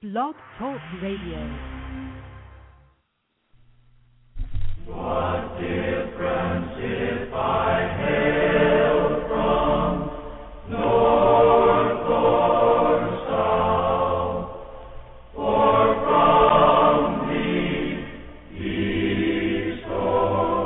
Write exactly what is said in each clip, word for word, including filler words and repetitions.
Blog Talk Radio. What difference if I hail from north or south, or from the east or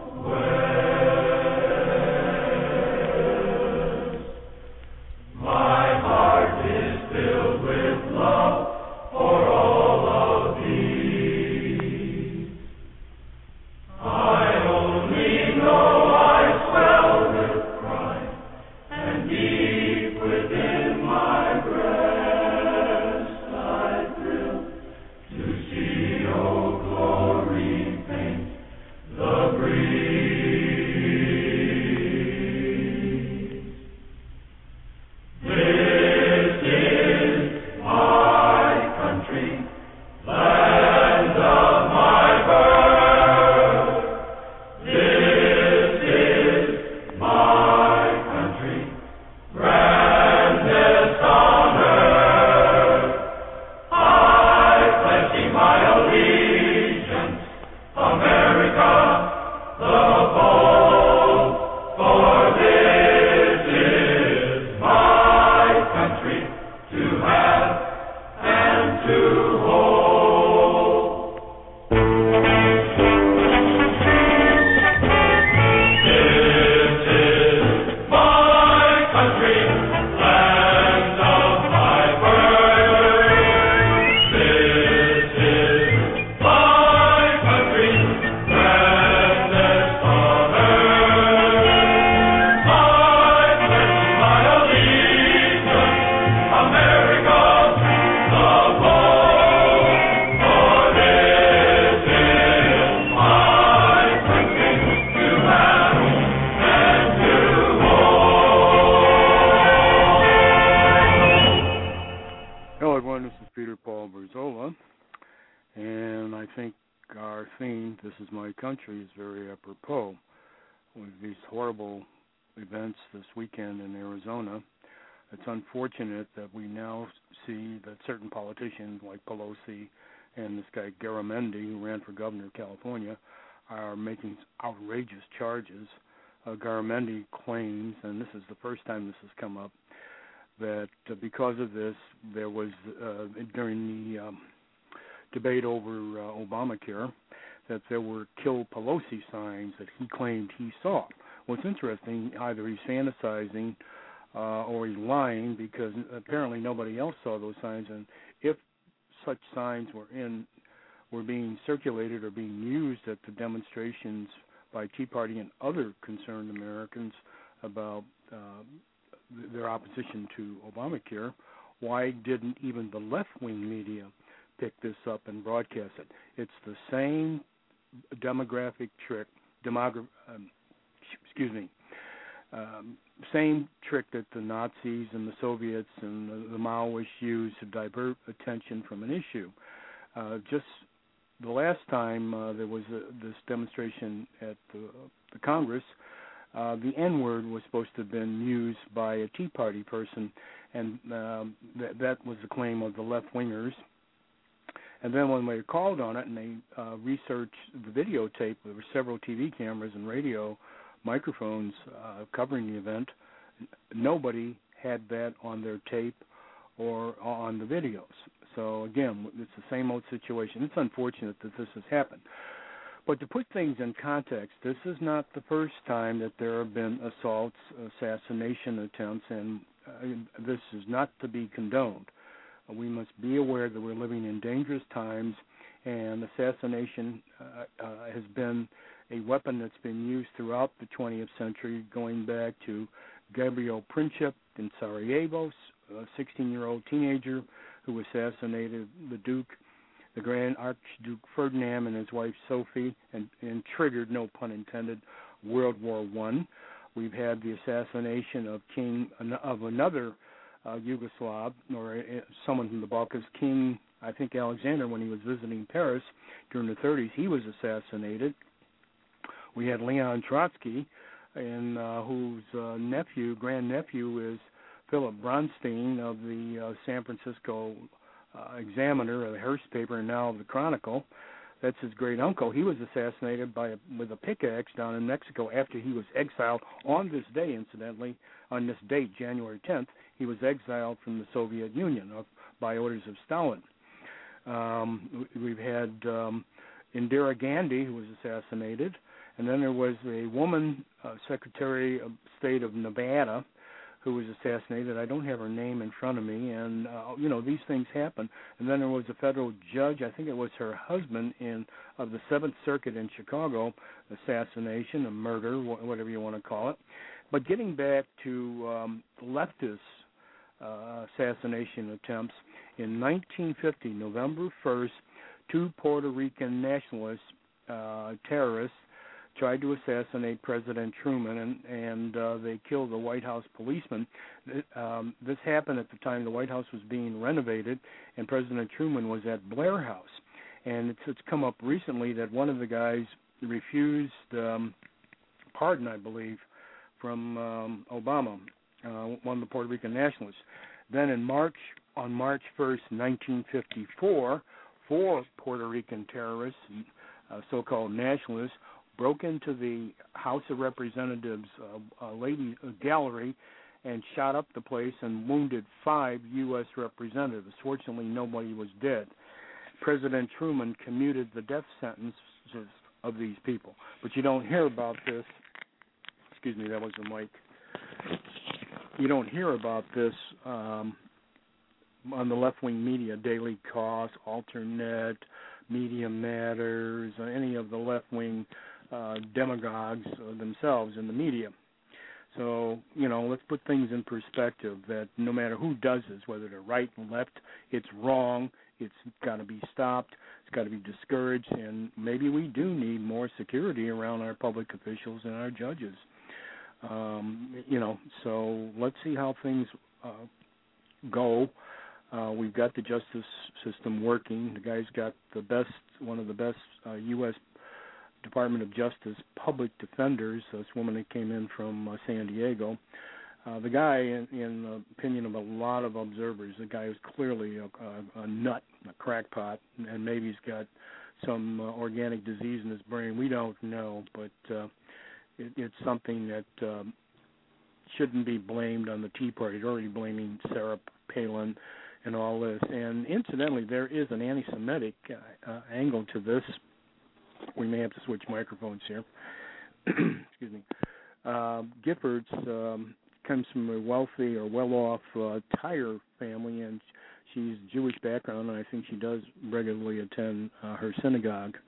west? My heart is filled with love for all of thee. I only know I swell with pride, and deep within my breast I thrill to see, oh glory, paint the breeze. This is my country, land of my birth. This is my country, grandest on earth. I pledge thee my allegiance, America the bold, for this is my country to have and to hold. This is my country, land of my birth. This is my country, grandest on earth. I pledge my allegiance, America the bold, for this is my country to have and to hold. Hello, everyone. This is Peter Paul Berzola, and I think our theme, "This Is My Country," is very apropos with these horrible events this weekend in Arizona. It's unfortunate that we now see that certain politicians like Pelosi and this guy Garamendi, who ran for governor of California, are making outrageous charges. Uh, Garamendi claims, and this is the first time this has come up, that uh, because of this, there was, uh, during the um, debate over uh, Obamacare, that there were Kill Pelosi signs that he claimed he saw. What's interesting, either he's fantasizing uh, or he's lying, because apparently nobody else saw those signs, and if such signs were in were being circulated or being used at the demonstrations by Tea Party and other concerned Americans about uh, their opposition to Obamacare, why didn't even the left-wing media pick this up and broadcast it? It's the same demographic trick, demogra- um, excuse me, um, same trick that the Nazis and the Soviets and the, the Maoists used to divert attention from an issue. Uh, just the last time uh, there was a, this demonstration at the, the Congress, uh, the N-word was supposed to have been used by a Tea Party person, and um, th- that was the claim of the left-wingers. And then when they called on it and they uh, researched the videotape, there were several T V cameras and radio microphones uh, covering the event. Nobody had that on their tape or on the videos. So, again, it's the same old situation. It's unfortunate that this has happened. But to put things in context, this is not the first time that there have been assaults, assassination attempts, and uh, this is not to be condoned. We must be aware that we're living in dangerous times, and assassination uh, uh, has been a weapon that's been used throughout the twentieth century, going back to Gabriel Princip in Sarajevo, a sixteen-year-old teenager who assassinated the Duke, the Grand Archduke Ferdinand and his wife Sophie, and, and triggered, no pun intended, World War One. We've had the assassination of King of another uh, Yugoslav, or uh, someone from the Balkans, King, I think Alexander, when he was visiting Paris during the thirties, he was assassinated. We had Leon Trotsky, and uh, whose uh, nephew, grandnephew, is Philip Bronstein of the uh, San Francisco uh, Examiner, or the Hearst paper, and now the Chronicle. That's his great uncle. He was assassinated by a, with a pickaxe down in Mexico after he was exiled on this day, incidentally, on this date, January tenth. He was exiled from the Soviet Union of, by orders of Stalin. Um, we've had um, Indira Gandhi, who was assassinated, and then there was a woman, uh, Secretary of State of Nevada, who was assassinated. I don't have her name in front of me, and, uh, you know, these things happen. And then there was a federal judge, I think it was her husband, in of the Seventh Circuit in Chicago, assassination, a murder, whatever you want to call it. But getting back to um, leftist uh, assassination attempts, in nineteen fifty, November first, two Puerto Rican nationalist uh, terrorists tried to assassinate President Truman, and, and uh, they killed the White House policeman. Um, this happened at the time the White House was being renovated, and President Truman was at Blair House. And it's, it's come up recently that one of the guys refused um, pardon, I believe, from um, Obama, uh, one of the Puerto Rican nationalists. Then in March, on March first, nineteen fifty-four, four Puerto Rican terrorists, uh, so-called nationalists, broke into the House of Representatives uh, uh, lady uh, gallery and shot up the place and wounded five U S representatives. Fortunately, nobody was dead. President Truman commuted the death sentences of these people. But you don't hear about this. Excuse me, that was the mic. You don't hear about this um, on the left-wing media, Daily Kos, Alternet, Media Matters, or any of the left-wing uh, demagogues uh, themselves in the media. So, you know, let's put things in perspective that no matter who does this, whether they're right and left, it's wrong, it's got to be stopped, it's got to be discouraged, and maybe we do need more security around our public officials and our judges. Um, you know, so let's see how things uh, go. Uh, we've got the justice system working. The guy's got the best, one of the best uh, U S Department of Justice public defenders, this woman that came in from uh, San Diego. Uh, the guy, in, in the opinion of a lot of observers, the guy is clearly a, a, a nut, a crackpot, and maybe he's got some uh, organic disease in his brain. We don't know, but uh, it, it's something that um, shouldn't be blamed on the Tea Party. They're already blaming Sarah Palin and all this. And incidentally, there is an anti-Semitic uh, uh, angle to this. We may have to switch microphones here. Excuse me. Uh, Giffords um, comes from a wealthy or well-off uh, tire family, and she's Jewish background, and I think she does regularly attend uh, her synagogue.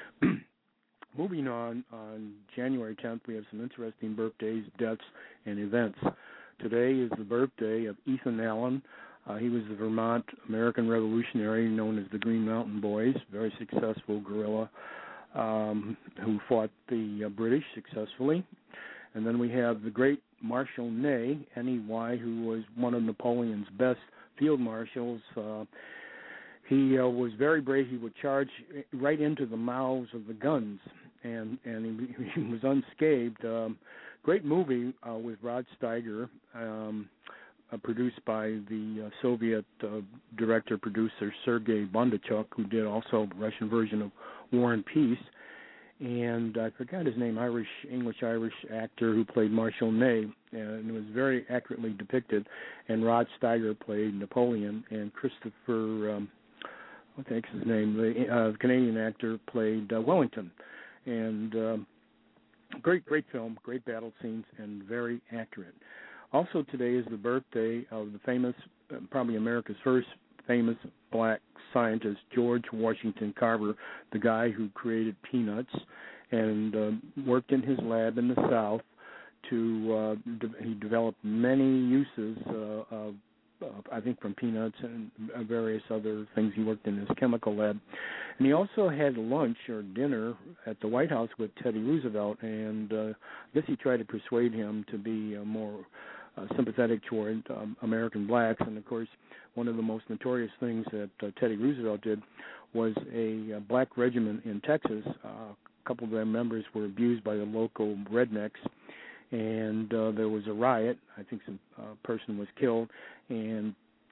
Moving on, on January tenth, we have some interesting birthdays, deaths, and events. Today is the birthday of Ethan Allen. Uh, he was the Vermont American revolutionary known as the Green Mountain Boys, very successful guerrilla um, who fought the uh, British successfully. And then we have the great Marshal Ney, N E Y, who was one of Napoleon's best field marshals. Uh, he uh, was very brave. He would charge right into the mouths of the guns, and, and he, he was unscathed. Um, great movie uh, with Rod Steiger, um, uh, produced by the uh, Soviet uh, director-producer Sergei Bondarchuk, who did also the Russian version of War and Peace. And I forgot his name, Irish, English-Irish actor who played Marshal Ney, and it was very accurately depicted. And Rod Steiger played Napoleon, and Christopher, um, what the heck's his name, the uh, Canadian actor played uh, Wellington. And um, great, great film, great battle scenes, and very accurate. Also today is the birthday of the famous, uh, probably America's first famous black scientist, George Washington Carver, the guy who created peanuts and uh, worked in his lab in the South to, uh, de- he developed many uses uh, of, uh, I think, from peanuts and various other things. He worked in his chemical lab. And he also had lunch or dinner at the White House with Teddy Roosevelt, and uh, I guess he tried to persuade him to be uh, more Uh, sympathetic toward um, American blacks. And, of course, one of the most notorious things that uh, Teddy Roosevelt did was a, a black regiment in Texas. Uh, a couple of their members were abused by the local rednecks, and uh, there was a riot. I think some uh, person was killed, and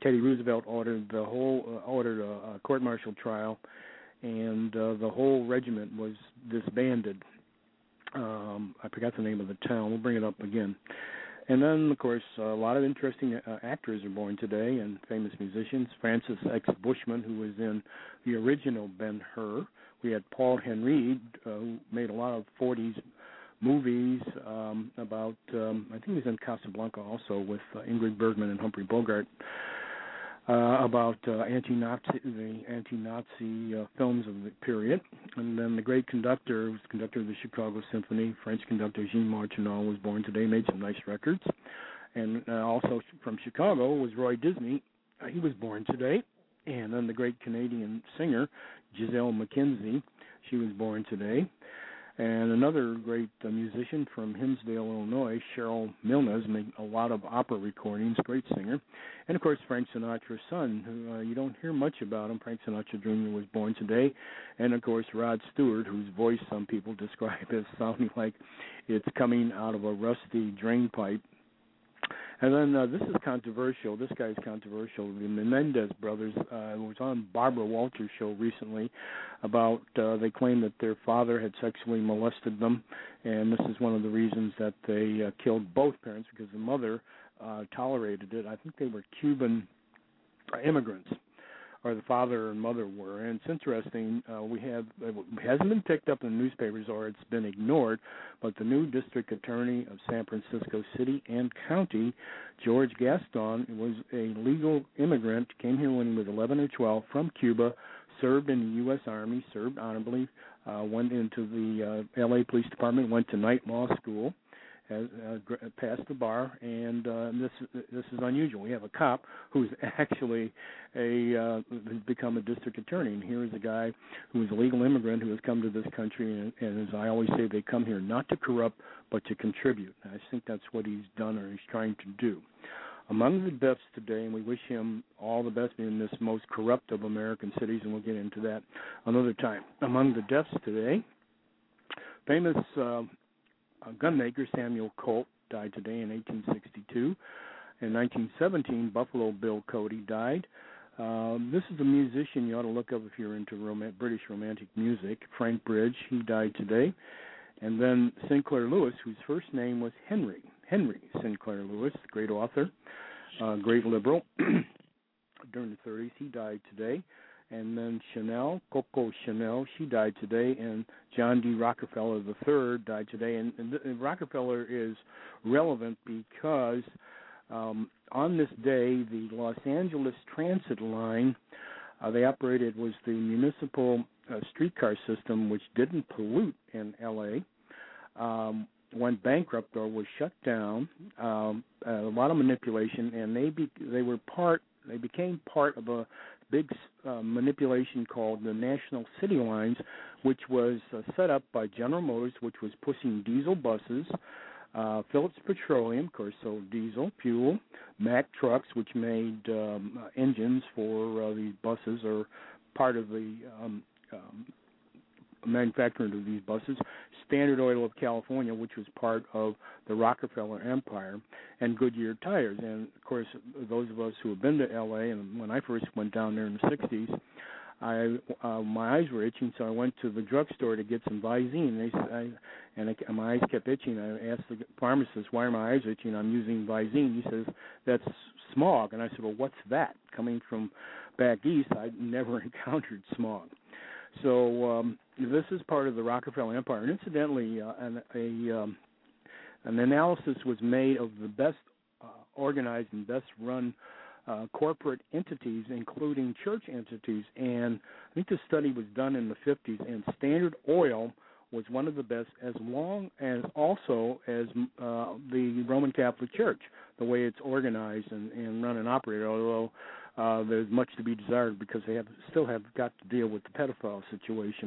Teddy Roosevelt ordered the whole uh, ordered a, a court-martial trial, and uh, the whole regiment was disbanded. Um, I forgot the name of the town. We'll bring it up again. And then, of course, a lot of interesting uh, actors are born today and famous musicians. Francis X. Bushman, who was in the original Ben-Hur. We had Paul Henreid, uh, who made a lot of forties movies um, about, um, I think he was in Casablanca also with uh, Ingrid Bergman and Humphrey Bogart, uh, about uh, anti-Nazi, the anti-Nazi uh, films of the period. And then the great conductor, who was conductor of the Chicago Symphony, French conductor Jean Martineau, was born today, made some nice records. And uh, also from Chicago was Roy Disney. Uh, he was born today. And then the great Canadian singer, Giselle McKenzie, she was born today. And another great uh, musician from Hinsdale, Illinois, Cheryl Milnes, made a lot of opera recordings, great singer. And, of course, Frank Sinatra's son, who uh, you don't hear much about him. Frank Sinatra Junior was born today. And, of course, Rod Stewart, whose voice some people describe as sounding like it's coming out of a rusty drain pipe. And then uh, this is controversial. This guy's controversial. The Menendez brothers uh, was on Barbara Walters' show recently about uh, they claim that their father had sexually molested them, and this is one of the reasons that they uh, killed both parents because the mother uh, tolerated it. I think they were Cuban immigrants, or the father and mother were. And it's interesting, uh, we have, it hasn't been picked up in the newspapers or it's been ignored, but the new district attorney of San Francisco City and County, George Gaston, was a legal immigrant, came here when he was eleven or twelve from Cuba, served in the U S Army, served honorably, uh, went into the uh, L A Police Department, went to night law school, has uh, passed the bar, and uh, this this is unusual. We have a cop who's actually a uh, has become a district attorney, and here is a guy who is a legal immigrant who has come to this country, and, and as I always say, they come here not to corrupt but to contribute. And I think that's what he's done or he's trying to do. Among the deaths today, and we wish him all the best in this most corrupt of American cities, and we'll get into that another time. Among the deaths today, famous uh, Uh, gunmaker Samuel Colt died today in eighteen sixty-two. In nineteen seventeen, Buffalo Bill Cody died. Um, this is a musician you ought to look up if you're into rom- British romantic music. Frank Bridge, he died today. And then Sinclair Lewis, whose first name was Henry. Henry Sinclair Lewis, great author, uh, great liberal. During the thirties, he died today. And then Chanel, Coco Chanel, she died today, and John D. Rockefeller the third died today. And, and, and Rockefeller is relevant because um, on this day, the Los Angeles Transit line uh, they operated was the municipal uh, streetcar system, which didn't pollute in L A, um, went bankrupt or was shut down. Um, a lot of manipulation, and they be, they were part. They became part of a big uh, manipulation called the National City Lines, which was uh, set up by General Motors, which was pushing diesel buses, uh, Phillips Petroleum, of course, so diesel, fuel, Mack Trucks, which made um, uh, engines for uh, these buses, or part of the um, um, manufacturing of these buses, Standard Oil of California, which was part of the Rockefeller Empire, and Goodyear Tires. And, of course, those of us who have been to L A, and when I first went down there in the sixties, I, uh, my eyes were itching, so I went to the drugstore to get some Visine. They, I, and I, my eyes kept itching. I asked the pharmacist, why are my eyes itching? I'm using Visine. He says, that's smog. And I said, well, what's that? Coming from back east, I'd never encountered smog. So um, this is part of the Rockefeller Empire. And incidentally, uh, an, a, um, an analysis was made of the best uh, organized and best run uh, corporate entities, including church entities. And I think the study was done in the fifties, and Standard Oil was one of the best, as long as also as uh, the Roman Catholic Church, the way it's organized and, and run and operated, although Uh, there's much to be desired because they have still have got to deal with the pedophile situation.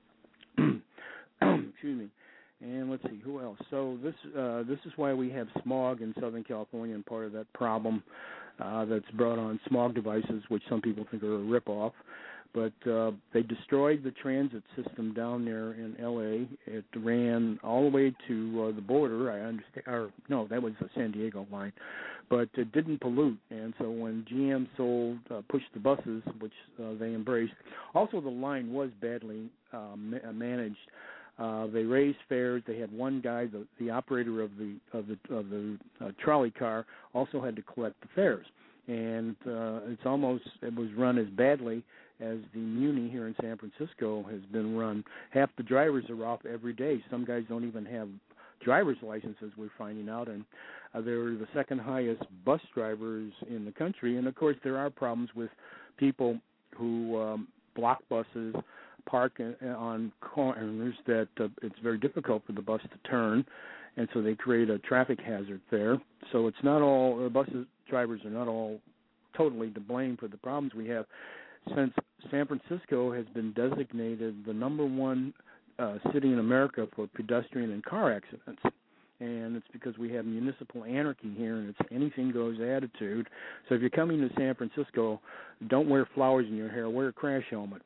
Excuse me. And let's see, who else? So this uh, this is why we have smog in Southern California, and part of that problem uh, that's brought on smog devices, which some people think are a ripoff. But uh, they destroyed the transit system down there in L A. It ran all the way to uh, the border. I understand, or no, that was the San Diego line, but it didn't pollute. And so when G M sold, uh, pushed the buses, which uh, they embraced, also the line was badly uh, ma- managed. Uh, they raised fares. They had one guy, the, the operator of the of the of the uh, trolley car, also had to collect the fares. And uh, it's almost it was run as badly as the Muni here in San Francisco has been run. Half the drivers are off every day. Some guys don't even have driver's licenses, we're finding out, and uh, they're the second highest bus drivers in the country. And of course, there are problems with people who um, block buses, park on corners that uh, it's very difficult for the bus to turn, and so they create a traffic hazard there. So it's not all uh, bus drivers are not all totally to blame for the problems we have, since San Francisco has been designated the number one uh, city in America for pedestrian and car accidents. And it's because we have municipal anarchy here, and it's anything goes attitude. So if you're coming to San Francisco, don't wear flowers in your hair, wear a crash helmet.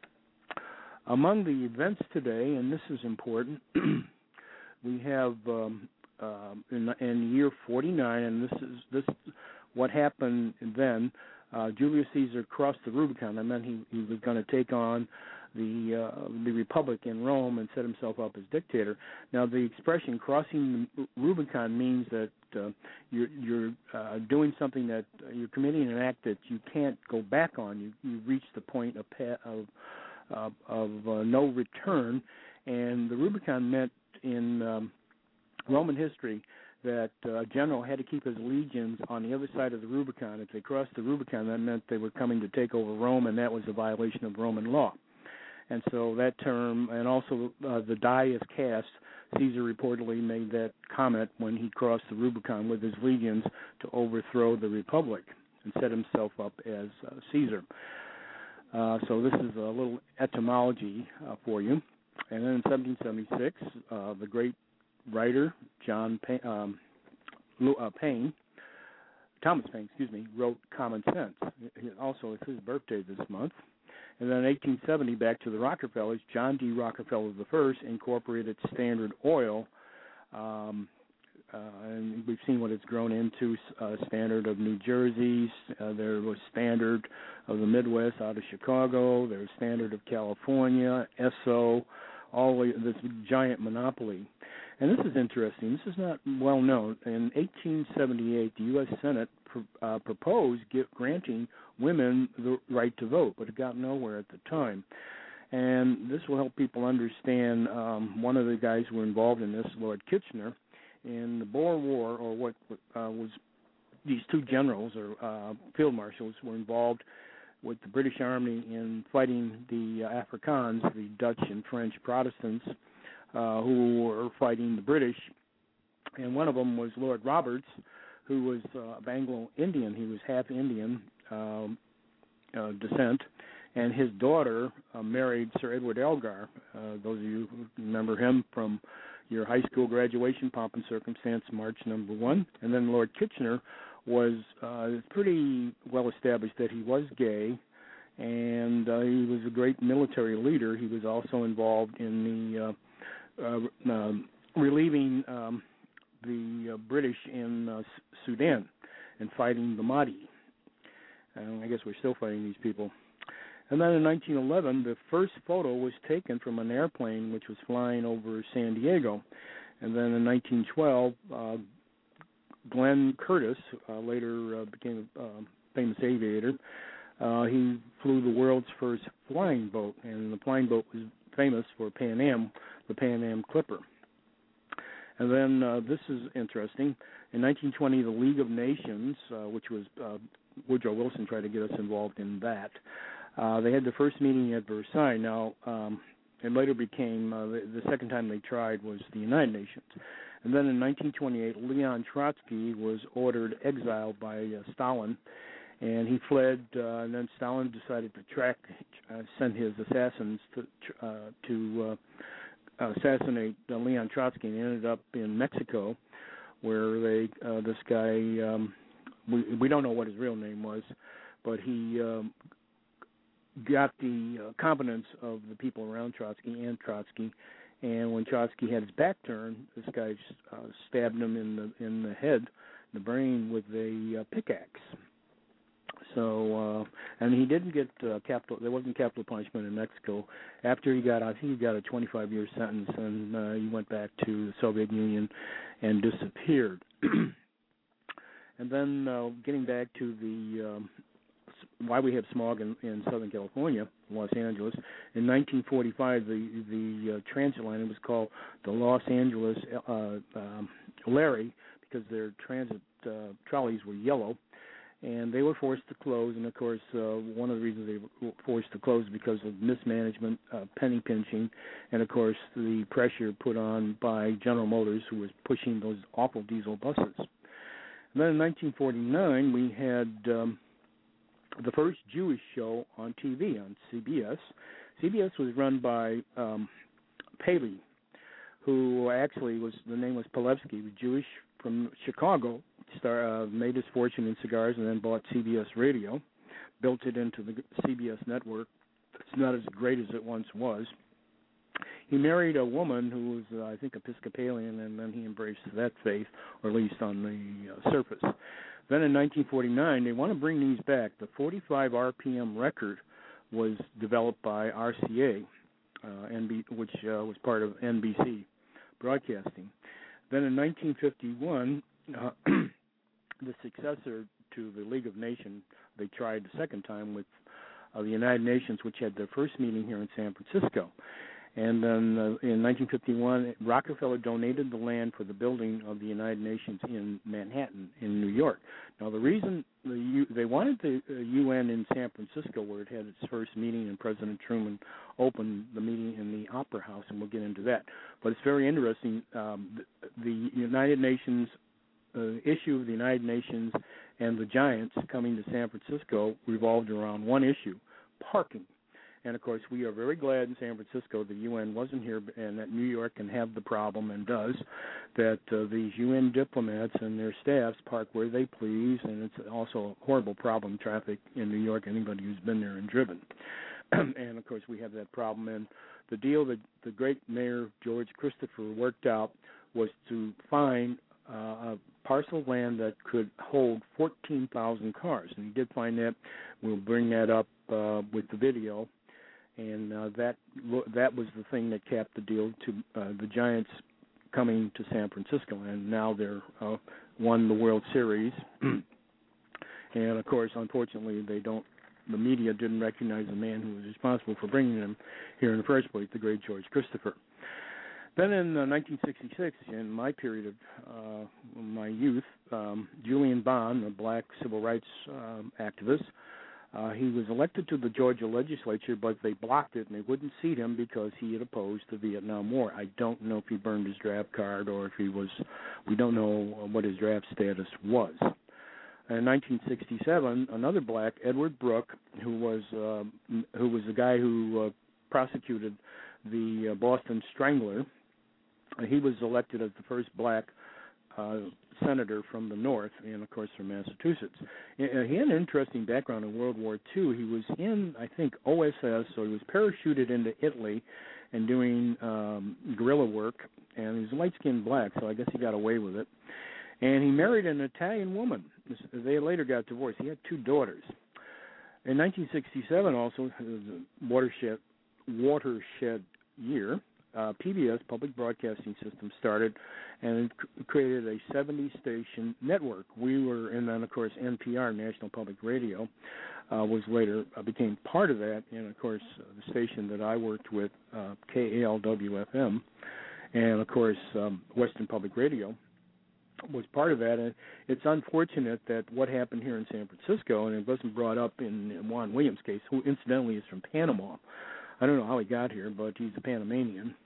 Among the events today, and this is important, we have um, uh, in, in year forty-nine, and this is this what happened then. Uh, Julius Caesar crossed the Rubicon. I meant he, he was going to take on the uh, the Republic in Rome and set himself up as dictator. Now, the expression "crossing the Rubicon" means that uh, you're, you're uh, doing something that uh, you're committing an act that you can't go back on. You you reach the point of of uh, of uh, no return, and the Rubicon meant in um, Roman history that uh, a general had to keep his legions on the other side of the Rubicon. If they crossed the Rubicon, that meant they were coming to take over Rome, and that was a violation of Roman law. And so that term, and also uh, the die is cast, Caesar reportedly made that comment when he crossed the Rubicon with his legions to overthrow the Republic and set himself up as uh, Caesar. Uh, so this is a little etymology uh, for you. And then in seventeen seventy-six, uh, the great writer John Payne, um, uh, Payne, Thomas Paine, excuse me, wrote Common Sense. It also, it's his birthday this month. And then in eighteen seventy, back to the Rockefellers, John D. Rockefeller the First incorporated Standard Oil, um, uh, and we've seen what it's grown into. Uh, Standard of New Jersey, uh, there was Standard of the Midwest out of Chicago, there's Standard of California, Esso, all this giant monopoly. And this is interesting. This is not well known. In eighteen seventy-eight, the U S Senate pr- uh, proposed give, granting women the right to vote, but it got nowhere at the time. And this will help people understand. Um, one of the guys who were involved in this, Lord Kitchener, in the Boer War, or what uh, was these two generals or uh, field marshals were involved with the British Army in fighting the uh, Afrikaans, the Dutch and French Protestants, Uh, who were fighting the British, and one of them was Lord Roberts, who was uh, of Anglo-Indian. He was half Indian um, uh, descent, and his daughter uh, married Sir Edward Elgar. Uh, those of you who remember him from your high school graduation, Pomp and Circumstance, March number one. And then Lord Kitchener was uh, pretty well established that he was gay, and uh, he was a great military leader. He was also involved in the uh, Uh, um, relieving um, the uh, British in uh, Sudan and fighting the Mahdi. Uh, I guess we're still fighting these people. And then in nineteen eleven, the first photo was taken from an airplane which was flying over San Diego. And then in nineteen twelve, uh, Glenn Curtis, uh, later uh, became a uh, famous aviator, uh, he flew the world's first flying boat, and the flying boat was famous for Pan Am, the Pan Am Clipper. And then uh, this is interesting. In nineteen twenty, the League of Nations, uh, which was uh, Woodrow Wilson tried to get us involved in that, uh, they had the first meeting at Versailles. Now, um, it later became, uh, the, the second time they tried was the United Nations. And then in nineteen twenty-eight, Leon Trotsky was ordered exiled by uh, Stalin, and he fled, uh, and then Stalin decided to track, uh, send his assassins to uh, to uh, assassinate uh, Leon Trotsky, and he ended up in Mexico, where they uh, this guy, um, we we don't know what his real name was, but he um, got the uh, competence of the people around Trotsky and Trotsky. And when Trotsky had his back turned, this guy uh, stabbed him in the in the head, the brain, with a uh, pickaxe. So, uh, and he didn't get uh, capital. There wasn't capital punishment in Mexico. After he got, I think he got a twenty-five year sentence, and uh, he went back to the Soviet Union and disappeared. And then, uh, getting back to the um, why we have smog in, in Southern California, Los Angeles. In nineteen forty-five, the the uh, transit line, it was called the Los Angeles uh, um, Larry, because their transit uh, trolleys were yellow, and they were forced to close. And of course, uh, one of the reasons they were forced to close is because of mismanagement, uh, penny pinching, and of course the pressure put on by General Motors, who was pushing those awful diesel buses. And then in nineteen forty-nine, we had um, the first Jewish show on T V on C B S. C B S was run by um, Paley, who actually was, the name was Palevsky, he was Jewish from Chicago, star, uh, made his fortune in cigars and then bought C B S Radio, built it into the C B S network. It's not as great as it once was. He married a woman who was, uh, I think, Episcopalian, and then he embraced that faith, or at least on the uh, surface. Then in nineteen forty-nine, they want to bring these back. The forty-five R P M record was developed by R C A, uh, N B, which uh, was part of N B C Broadcasting. Then in nineteen fifty-one, uh, the successor to the League of Nations, they tried the second time with uh, the United Nations, which had their first meeting here in San Francisco. And then uh, in nineteen fifty-one, Rockefeller donated the land for the building of the United Nations in Manhattan, in New York. Now, the reason the U, they wanted the uh, U N in San Francisco, where it had its first meeting, and President Truman opened the meeting in the Opera House, and we'll get into that. But it's very interesting. Um, the, the United Nations uh, issue of the United Nations and the Giants coming to San Francisco revolved around one issue: parking. And, of course, we are very glad in San Francisco the U N wasn't here and that New York can have the problem, and does, that uh, these U N diplomats and their staffs park where they please, and it's also a horrible problem, traffic in New York, anybody who's been there and driven. And, of course, we have that problem. And the deal that the great Mayor George Christopher worked out was to find uh, a parcel of land that could hold fourteen thousand cars. And he did find that. We'll bring that up uh, with the video. And uh, that that was the thing that capped the deal to uh, the Giants coming to San Francisco, and now they're uh, won the World Series. And of course, unfortunately, they don't. The media didn't recognize the man who was responsible for bringing them here in the first place, the great George Christopher. Then in uh, nineteen sixty-six, in my period of uh, my youth, um, Julian Bond, a black civil rights um, activist. Uh, he was elected to the Georgia legislature, but they blocked it, and they wouldn't seat him because he had opposed the Vietnam War. I don't know if he burned his draft card or if he was, we don't know what his draft status was. In nineteen sixty-seven, another black, Edward Brooke, who was uh, who was the guy who uh, prosecuted the uh, Boston Strangler, he was elected as the first black uh, senator from the North, and of course from Massachusetts. He had an interesting background in World War Two. He was in, I think, O S S, so he was parachuted into Italy and doing um, guerrilla work, and he was light-skinned black, so I guess he got away with it. And he married an Italian woman. They later got divorced. He had two daughters. In nineteen sixty-seven, also, the watershed, watershed year, Uh, P B S, Public Broadcasting System, started, and it c- created a seventy station network. We were, and then, of course, N P R, National Public Radio, uh, was later, uh, became part of that, and, of course, uh, the station that I worked with, uh, K A L W F M, and, of course, um, Western Public Radio was part of that. And it's unfortunate that what happened here in San Francisco, and it wasn't brought up in, in Juan Williams' case, who incidentally is from Panama. I don't know how he got here, but he's a Panamanian.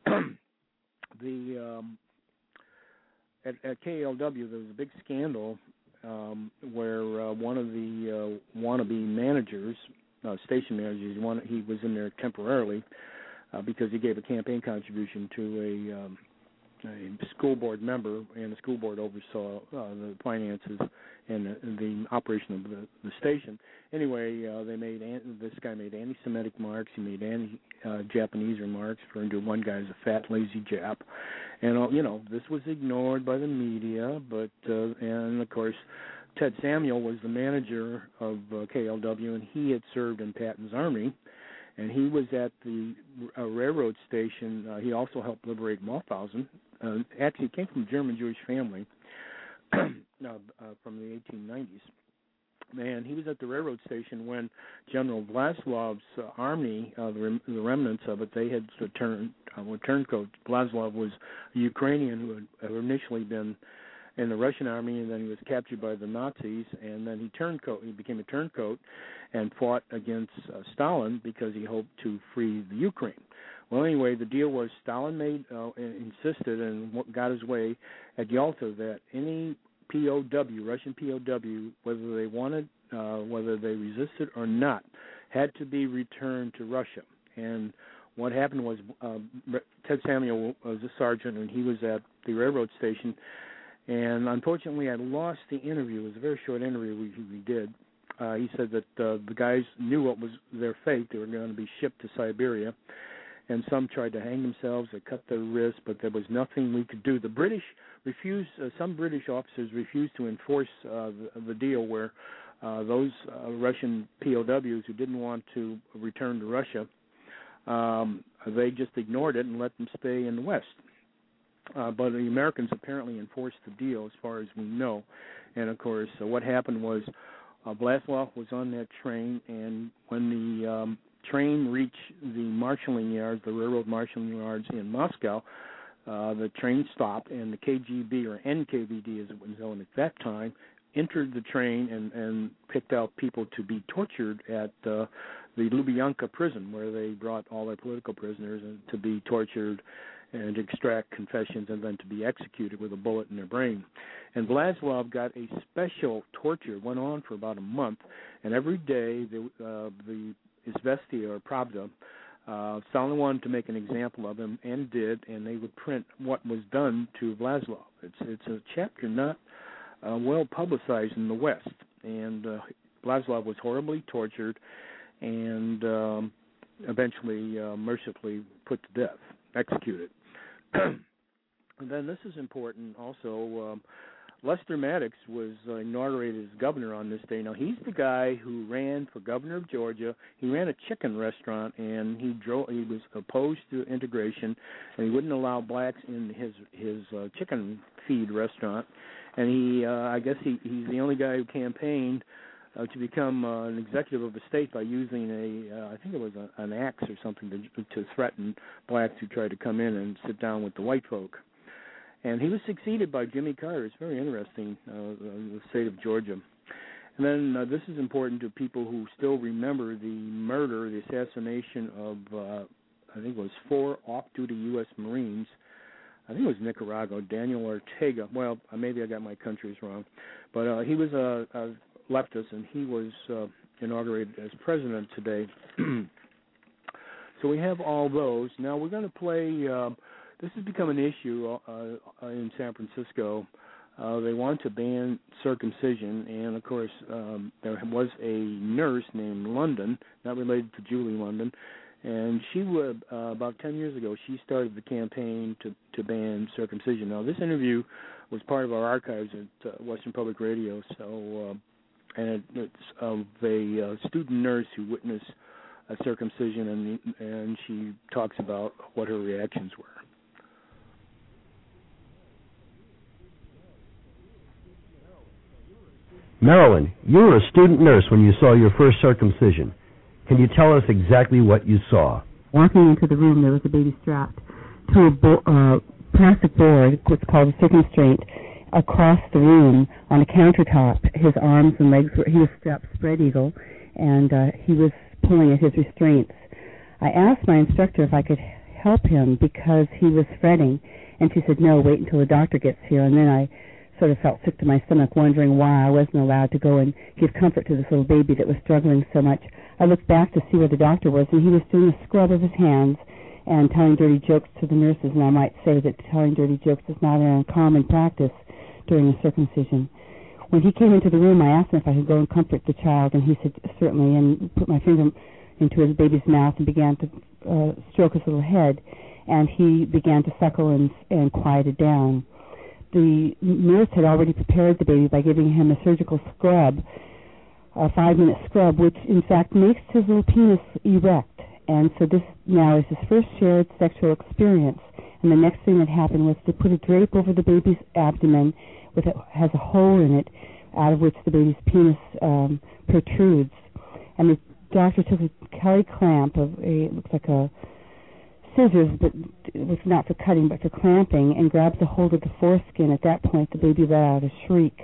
the um, at, at K L W, there was a big scandal um, where uh, one of the uh, wannabe managers, uh, station managers, one, he was in there temporarily uh, because he gave a campaign contribution to a um, a school board member, and the school board oversaw uh, the finances and the, the operation of the, the station. Anyway, uh, they made this guy made anti-Semitic remarks. He made anti-Japanese uh, remarks, referring to one guy as a fat, lazy Jap. And uh, you know, this was ignored by the media. But uh, and of course, Ted Samuel was the manager of uh, K L W, and he had served in Patton's army. And he was at the uh, railroad station. Uh, he also helped liberate Mauthausen. Uh, actually, he came from a German Jewish family uh, uh, from the eighteen nineties. And he was at the railroad station when General Vlasov's uh, army, uh, the, rem- the remnants of it, they had returned. Uh, well, turncoat. Vlasov was a Ukrainian who had, had initially been in the Russian army, and then he was captured by the Nazis, and then he turncoat. He became a turncoat and fought against uh, Stalin because he hoped to free the Ukraine. Well, anyway, the deal was Stalin made uh, insisted and got his way at Yalta that any P O W, Russian P O W, whether they wanted, uh, whether they resisted or not, had to be returned to Russia. And what happened was uh, Ted Samuel was a sergeant, and he was at the railroad station. And unfortunately, I lost the interview. It was a very short interview we, we did. Uh, he said that uh, the guys knew what was their fate. They were going to be shipped to Siberia. And some tried to hang themselves or cut their wrists, but there was nothing we could do. The British refused, uh, some British officers refused to enforce uh, the, the deal where uh, those uh, Russian P O Ws who didn't want to return to Russia, um, they just ignored it and let them stay in the West. Uh, but the Americans apparently enforced the deal, as far as we know. And, of course, uh, what happened was uh, Vlasov was on that train, and when the um, train reached the marshalling yards, the railroad marshalling yards in Moscow, uh, the train stopped, and the K G B, or N K V D as it was known at that time, entered the train and, and picked out people to be tortured at uh, the Lubyanka prison, where they brought all their political prisoners and to be tortured and extract confessions and then to be executed with a bullet in their brain. And Vlasov got a special torture, went on for about a month, and every day the, uh, the Izvestia or Pravda, uh, Stalin wanted to make an example of him and did, and they would print what was done to Vlasov. It's, it's a chapter not uh, well publicized in the West, and uh, Vlasov was horribly tortured and um, eventually uh, mercifully put to death, executed. And then this is important also. Um, Lester Maddox was uh, inaugurated as governor on this day. Now, he's the guy who ran for governor of Georgia. He ran a chicken restaurant, and he drove. He was opposed to integration, and he wouldn't allow blacks in his his uh, chicken feed restaurant. And he, uh, I guess, he, he's the only guy who campaigned uh, to become uh, an executive of the state by using a, uh, I think it was a, an axe or something to, to threaten blacks who tried to come in and sit down with the white folk. And he was succeeded by Jimmy Carter. It's very interesting, uh, the state of Georgia. And then uh, this is important to people who still remember the murder, the assassination of, uh, I think it was four off-duty U S Marines. I think it was Nicaragua, Daniel Ortega. Well, maybe I got my countries wrong. But uh, he was a, a leftist, and he was uh, inaugurated as president today. So we have all those. Now we're going to play... Uh, This has become an issue uh, in San Francisco. Uh, they want to ban circumcision, and, of course, um, there was a nurse named London, not related to Julie London, and she would, uh, about ten years ago, she started the campaign to, to ban circumcision. Now, this interview was part of our archives at uh, Western Public Radio, so uh, and it, it's of a uh, student nurse who witnessed a circumcision, and, and she talks about what her reactions were. Marilyn, you were a student nurse when you saw your first circumcision. Can you tell us exactly what you saw? Walking into the room, there was a baby strapped to a bo- uh, plastic board, what's called a circumstraint, across the room on a countertop. His arms and legs were, he was strapped spread eagle, and uh, he was pulling at his restraints. I asked my instructor if I could help him because he was fretting, and she said, no, wait until the doctor gets here. And then I sort of felt sick to my stomach, wondering why I wasn't allowed to go and give comfort to this little baby that was struggling so much. I looked back to see where the doctor was, and he was doing a scrub of his hands and telling dirty jokes to the nurses. And I might say that telling dirty jokes is not an uncommon practice during a circumcision. When he came into the room, I asked him if I could go and comfort the child, and he said certainly, and put my finger into his baby's mouth and began to uh, stroke his little head, and he began to suckle and, and quieted down. The nurse had already prepared the baby by giving him a surgical scrub, a five-minute scrub, which in fact makes his little penis erect. And so this now is his first shared sexual experience. And the next thing that happened was to put a drape over the baby's abdomen, with a, has a hole in it, out of which the baby's penis um, protrudes. And the doctor took a Kelly clamp of a, it looks like a scissors, but it was not for cutting, but for clamping, and grabs a hold of the foreskin. At that point, the baby let out a shriek.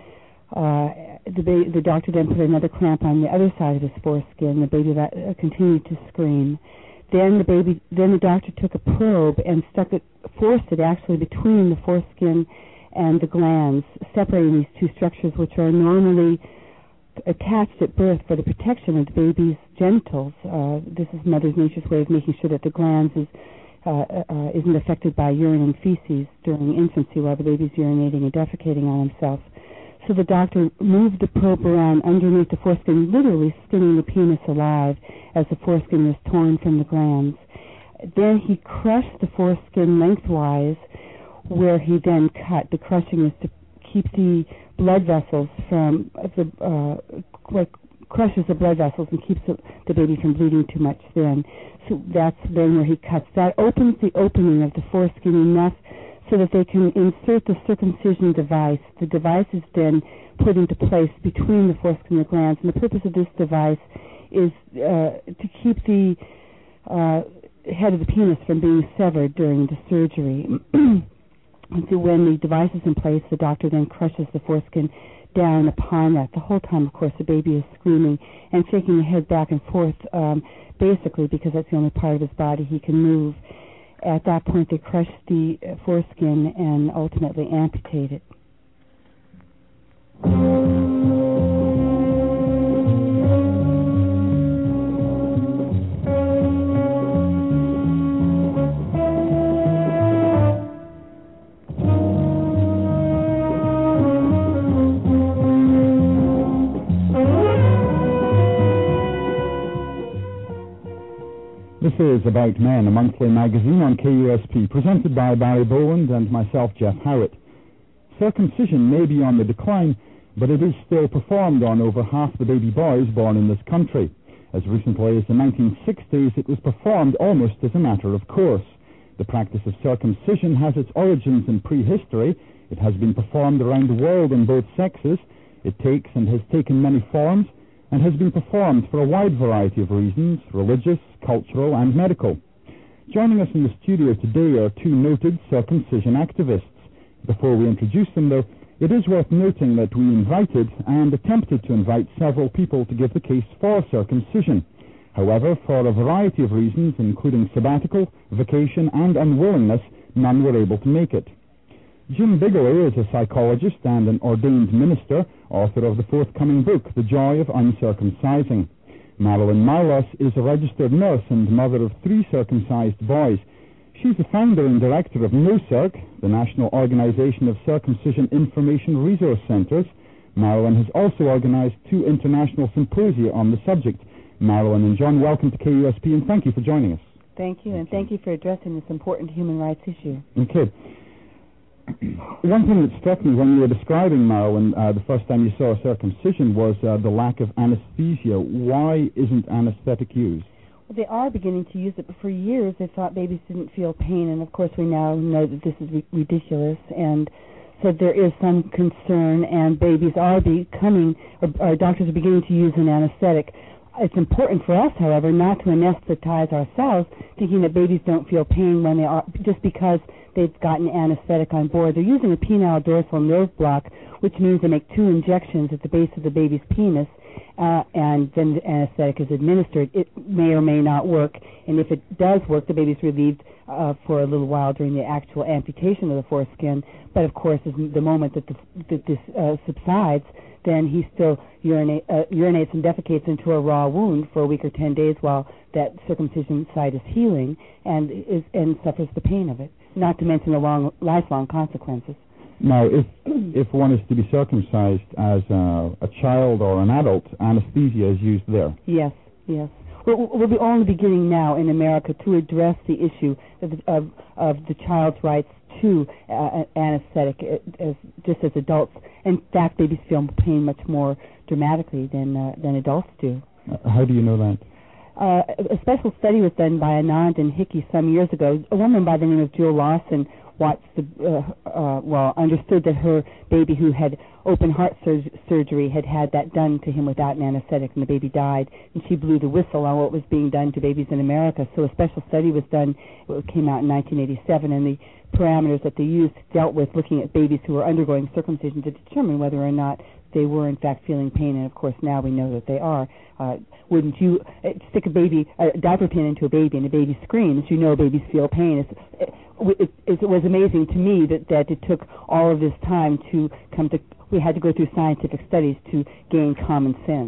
Uh, the, ba- the doctor then put another clamp on the other side of his foreskin. The baby let, uh, continued to scream. Then the baby, then the doctor took a probe and stuck it, forced it actually between the foreskin and the glands, separating these two structures, which are normally attached at birth for the protection of the baby's genitals. Uh, this is Mother Nature's way of making sure that the glands is, uh, uh, isn't affected by urine and feces during infancy while the baby's urinating and defecating on himself. So the doctor moved the probe around underneath the foreskin, literally skinning the penis alive as the foreskin was torn from the glands. Then he crushed the foreskin lengthwise, where he then cut. The crushing is to keep the blood vessels from the uh, crushes the blood vessels and keeps the, the baby from bleeding too much then. So that's then where he cuts. That opens the opening of the foreskin enough so that they can insert the circumcision device. The device is then put into place between the foreskin and the glands, and the purpose of this device is uh, to keep the uh, head of the penis from being severed during the surgery. And so when the device is in place, the doctor then crushes the foreskin down upon that. The whole time, of course, the baby is screaming and shaking the head back and forth, um, basically because that's the only part of his body he can move. At that point, they crush the foreskin and ultimately amputate it. This is About Men, a monthly magazine on K U S P, presented by Barry Boland and myself, Jeff Howard. Circumcision may be on the decline, but it is still performed on over half the baby boys born in this country. As recently as the nineteen sixties, it was performed almost as a matter of course. The practice of circumcision has its origins in prehistory. It has been performed around the world in both sexes. It takes and has taken many forms, and has been performed for a wide variety of reasons, religious, cultural, and medical. Joining us in the studio today are two noted circumcision activists. Before we introduce them, though, it is worth noting that we invited and attempted to invite several people to give the case for circumcision. However, for a variety of reasons, including sabbatical, vacation, and unwillingness, none were able to make it. Jim Bigelow is a psychologist and an ordained minister, author of the forthcoming book, The Joy of Uncircumcising. Marilyn Marlos is a registered nurse and mother of three circumcised boys. She's the founder and director of NoCirc, the National Organization of Circumcision Information Resource Centers. Marilyn has also organized two international symposia on the subject. Marilyn and John, welcome to K U S P, and thank you for joining us. Thank you, and thank you for addressing this important human rights issue. Okay. One thing that struck me when you were describing, Marilyn, uh, the first time you saw a circumcision was uh, the lack of anesthesia. Why isn't anesthetic used? Well, they are beginning to use it, but for years they thought babies didn't feel pain, and of course we now know that this is ri- ridiculous, and so there is some concern, and babies are becoming, or, or doctors are beginning to use an anesthetic. It's important for us, however, not to anesthetize ourselves, thinking that babies don't feel pain when they are, just because they've gotten anesthetic on board. They're using a penile dorsal nerve block, which means they make two injections at the base of the baby's penis, uh, and then the anesthetic is administered. It may or may not work, and if it does work, the baby's relieved uh, for a little while during the actual amputation of the foreskin. But of course, the moment that, the, that this uh, subsides, then he still urinate, uh, urinates and defecates into a raw wound for a week or ten days while that circumcision site is healing and is and suffers the pain of it, not to mention the long, lifelong consequences. Now, if if one is to be circumcised as a, a child or an adult, anesthesia is used there. Yes, yes. We're, we're be only beginning now in America to address the issue of, of, of the child's rights to uh, anesthetic, as, just as adults. In fact, babies feel pain much more dramatically than uh, than adults do. Uh, how do you know that? Uh, a special study was done by Anand and Hickey some years ago. A woman by the name of Jill Lawson watched the, uh, uh, well, understood that her baby who had open heart sur- surgery had had that done to him without an anesthetic, and the baby died, and she blew the whistle on what was being done to babies in America. So a special study was done. It came out in nineteen eighty-seven, and the parameters that they used dealt with looking at babies who were undergoing circumcision to determine whether or not they were in fact feeling pain, and of course now we know that they are. Uh, wouldn't you uh, stick a baby, a diaper pin into a baby, and the baby screams? You know babies feel pain. It's, it, it, it was amazing to me that, that it took all of this time to come to, we had to go through scientific studies to gain common sense.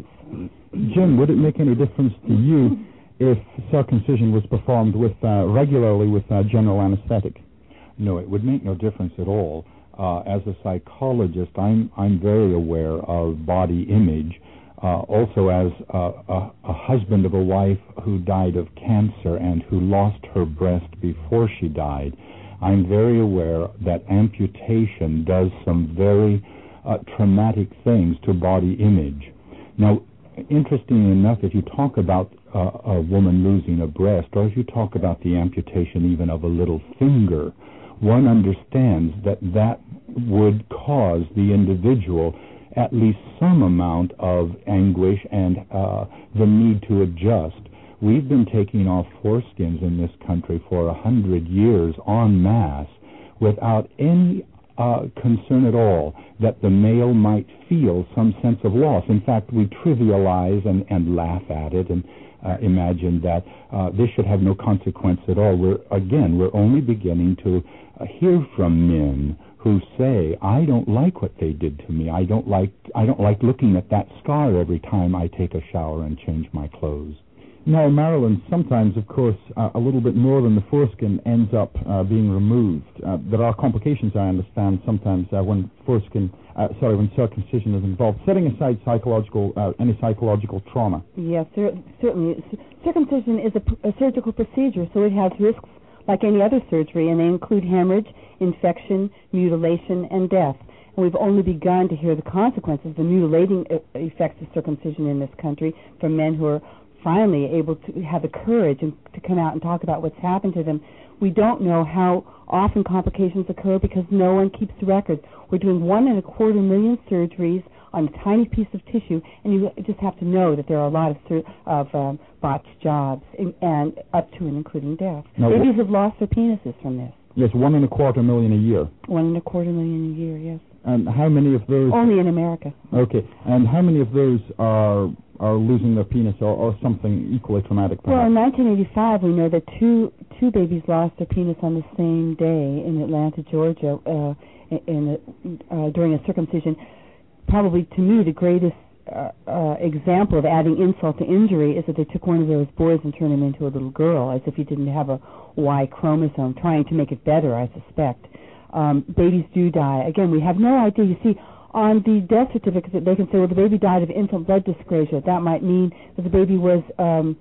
Jim, would it make any difference to you if circumcision was performed with uh, regularly with uh, general anesthetic? No, it would make no difference at all. Uh, as a psychologist, I'm I'm very aware of body image. Uh, also, as a, a, a husband of a wife who died of cancer and who lost her breast before she died, I'm very aware that amputation does some very uh, traumatic things to body image. Now, interestingly enough, if you talk about uh, a woman losing a breast, or if you talk about the amputation even of a little finger, one understands that that would cause the individual at least some amount of anguish and uh, the need to adjust. We've been taking off foreskins in this country for a hundred years en masse without any uh, concern at all that the male might feel some sense of loss. In fact, we trivialize and, and laugh at it and uh, imagine that uh, this should have no consequence at all. We're, again, we're only beginning to uh, hear from men who say, I don't like what they did to me. I don't like I don't like looking at that scar every time I take a shower and change my clothes. Now, Marilyn, sometimes, of course, uh, a little bit more than the foreskin ends up uh, being removed. Uh, there are complications, I understand, sometimes uh, when foreskin, uh, sorry, when circumcision is involved. Setting aside psychological, uh, any psychological trauma. Yes, cer- certainly. C- circumcision is a, p- a surgical procedure, so it has risks like any other surgery, and they include hemorrhage, infection, mutilation, and death. And we've only begun to hear the consequences, the mutilating effects of circumcision in this country from men who are finally able to have the courage and to come out and talk about what's happened to them. We don't know how often complications occur because no one keeps records. We're doing one and a quarter million surgeries on a tiny piece of tissue, and you just have to know that there are a lot of sur- of um, botched jobs, and, and up to and including death. Now, babies have lost their penises from this. Yes, one and a quarter million a year. One and a quarter million a year, yes. And how many of those... Only in America. Okay, and how many of those are are losing their penis or, or something equally traumatic, perhaps? Well, in nineteen eighty-five, we know that two two babies lost their penis on the same day in Atlanta, Georgia, uh, in, in uh, during a circumcision. Probably, to me, the greatest uh, uh, example of adding insult to injury is that they took one of those boys and turned him into a little girl, as if he didn't have a Y chromosome, trying to make it better, I suspect. Um, babies do die. Again, we have no idea. You see, on the death certificate, they can say, well, the baby died of infant blood dyscrasia. That might mean that the baby was, um,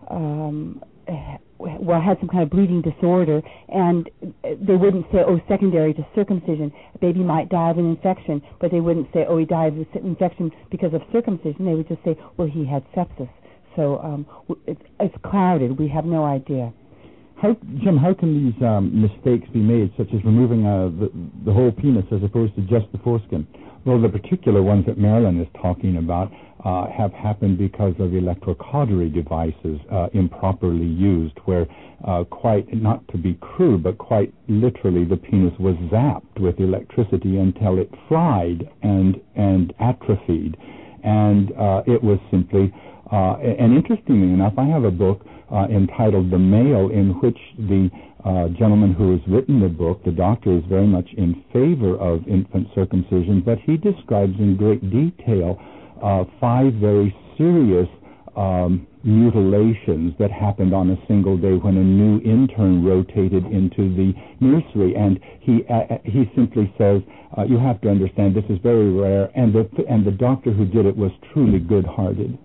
um, well, had some kind of bleeding disorder, and they wouldn't say, oh, secondary to circumcision. A baby might die of an infection, but they wouldn't say, oh, he died of an infection because of circumcision. They would just say, well, he had sepsis. So um, it's, it's clouded. We have no idea. How, Jim, how can these um, mistakes be made, such as removing uh, the, the whole penis as opposed to just the foreskin? Well, the particular ones that Marilyn is talking about uh, have happened because of electrocautery devices uh, improperly used, where uh, quite, not to be crude, but quite literally the penis was zapped with electricity until it fried and, and atrophied. And uh, it was simply, uh, and interestingly enough, I have a book uh, entitled The Male, in which the uh, gentleman who has written the book, the doctor, is very much in favor of infant circumcision, but he describes in great detail uh, five very serious um, mutilations that happened on a single day when a new intern rotated into the nursery, and he uh, he simply says, uh, you have to understand this is very rare, and the and the doctor who did it was truly good-hearted.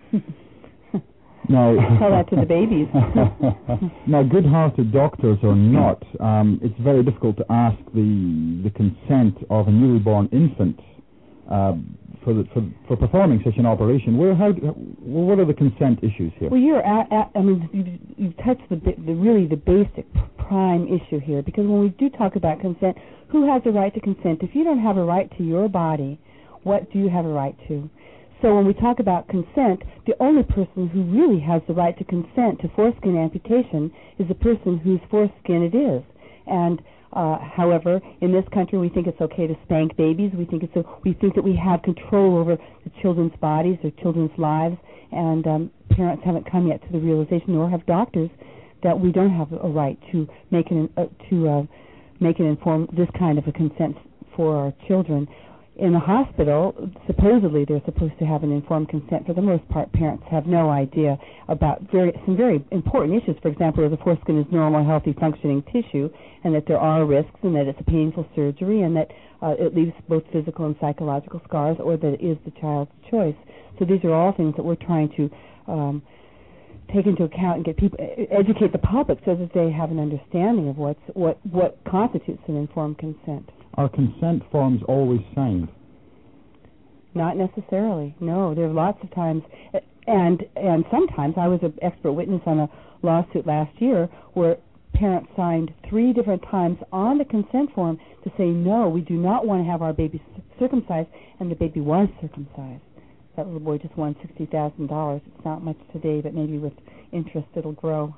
Now, tell that to the babies. Now, good-hearted doctors or not, um, it's very difficult to ask the the consent of a newly born infant uh, for, the, for for performing such an operation. Where how what are the consent issues here? Well, you're at, at I mean, you've, you've touched the, the really the basic prime issue here, because when we do talk about consent, who has a right to consent? If you don't have a right to your body, what do you have a right to? So when we talk about consent, the only person who really has the right to consent to foreskin amputation is the person whose foreskin it is. And uh, however, in this country, we think it's okay to spank babies. We think it's a, we think that we have control over the children's bodies, their children's lives, and um, parents haven't come yet to the realization, nor have doctors, that we don't have a right to make an uh, to uh, make an informed this kind of a consent for our children. In the hospital, supposedly they're supposed to have an informed consent. For the most part, parents have no idea about very, some very important issues. For example, whether the foreskin is normal, healthy, functioning tissue, and that there are risks, and that it's a painful surgery, and that uh, it leaves both physical and psychological scars, or that it is the child's choice. So these are all things that we're trying to um, take into account and get people, educate the public so that they have an understanding of what's what what constitutes an informed consent. Are consent forms always signed? Not necessarily. No, there are lots of times, and and sometimes I was an expert witness on a lawsuit last year where parents signed three different times on the consent form to say, no, we do not want to have our baby circumcised, and the baby was circumcised. That little boy just won sixty thousand dollars. It's not much today, but maybe with interest it'll grow.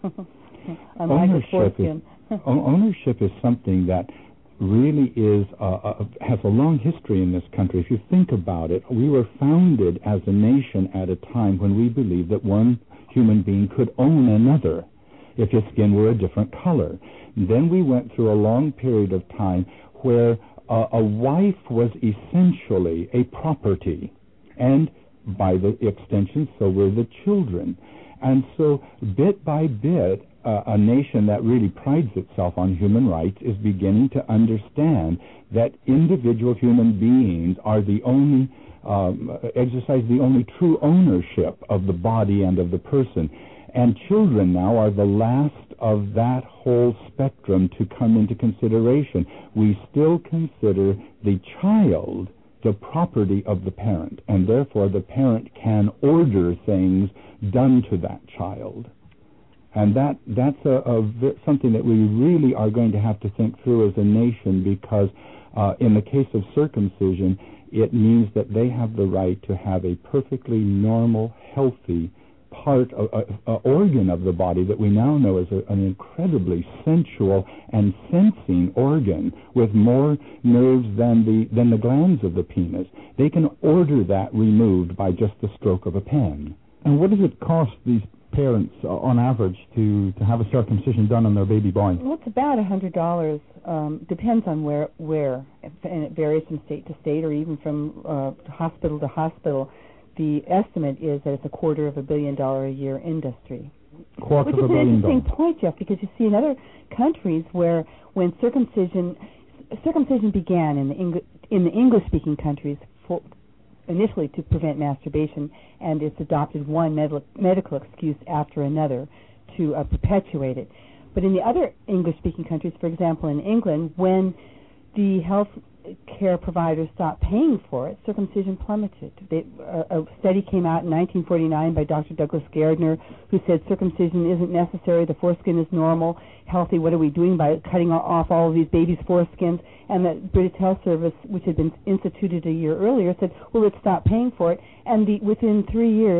Ownership is, ownership is something that really is uh, uh, has a long history in this country. If you think about it, we were founded as a nation at a time when we believed that one human being could own another if his skin were a different color. Then we went through a long period of time where uh, a wife was essentially a property, and by the extension, so were the children. And so, bit by bit, Uh, a nation that really prides itself on human rights is beginning to understand that individual human beings are the only, um, exercise the only true ownership of the body and of the person. And children now are the last of that whole spectrum to come into consideration. We still consider the child the property of the parent, and therefore the parent can order things done to that child. And that that's a, a something that we really are going to have to think through as a nation, because uh, in the case of circumcision, it means that they have the right to have a perfectly normal, healthy part, of, uh, uh, organ of the body that we now know is a, an incredibly sensual and sensing organ with more nerves than the than the glands of the penis. They can order that removed by just the stroke of a pen. And what does it cost these parents, uh, on average, to, to have a circumcision done on their baby boy? Well, it's about one hundred dollars. Um, depends on where, where, and it varies from state to state, or even from uh, hospital to hospital. The estimate is that it's a quarter of a billion dollar a year industry. Quarter Which of a billion is an interesting dollars. point, Jeff, because you see in other countries where when circumcision circumcision began in the Eng- in the English-speaking countries for, initially to prevent masturbation, and it's adopted one med- medical excuse after another to uh, perpetuate it. But in the other English-speaking countries, for example, in England, when the health care providers stopped paying for it, circumcision plummeted. They, uh, a study came out in nineteen forty-nine by Doctor Douglas Gardner, who said circumcision isn't necessary, the foreskin is normal, healthy, what are we doing by cutting off all of these babies' foreskins? And the British Health Service, which had been instituted a year earlier, said, well, let's stop paying for it. And the, within three years,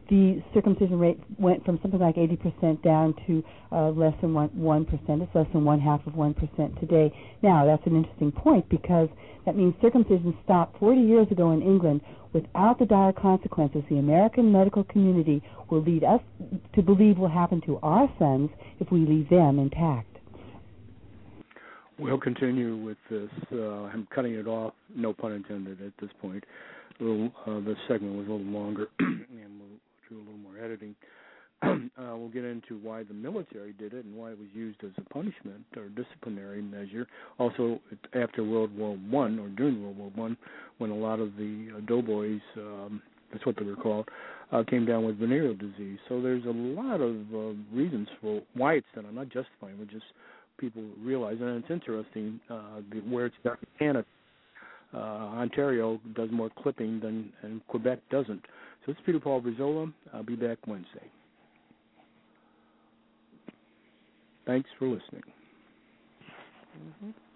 the circumcision rate went from something like eighty percent down to uh, less than one, 1%. It's less than one half of one percent today. Now, that's an interesting point because that means circumcision stopped forty years ago in England without the dire consequences the American medical community will lead us to believe will happen to our sons if we leave them intact. We'll continue with this. Uh, I'm cutting it off, no pun intended, at this point. A little, uh, this segment was a little longer, and we'll do a little more editing. uh, we'll get into why the military did it and why it was used as a punishment or disciplinary measure. Also, after World War One or during World War One, when a lot of the uh, doughboys, um, that's what they were called, uh, came down with venereal disease. So there's a lot of uh, reasons for why it's done. I'm not justifying, but just people realize, and it's interesting uh, where it's done in Canada. Uh, Ontario does more clipping than and Quebec doesn't. So it's Peter Paul Brizola. I'll be back Wednesday. Thanks for listening. Mm-hmm.